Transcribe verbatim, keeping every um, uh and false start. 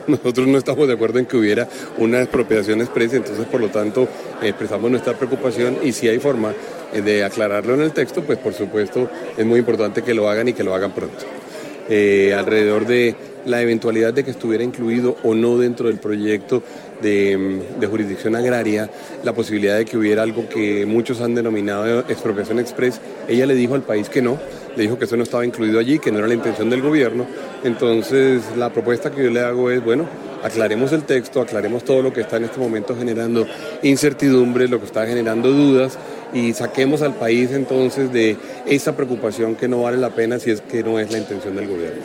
nosotros no estamos de acuerdo en que hubiera una expropiación expresa, entonces por lo tanto expresamos nuestra preocupación y si hay forma de aclararlo en el texto, pues por supuesto es muy importante que lo hagan y que lo hagan pronto. Eh, alrededor de la eventualidad de que estuviera incluido o no dentro del proyecto de, de jurisdicción agraria, la posibilidad de que hubiera algo que muchos han denominado expropiación express, ella le dijo al país que no, le dijo que eso no estaba incluido allí, que no era la intención del gobierno. Entonces la propuesta que yo le hago es, bueno, aclaremos el texto, aclaremos todo lo que está en este momento generando incertidumbre, lo que está generando dudas y saquemos al país entonces de esa preocupación que no vale la pena si es que no es la intención del gobierno.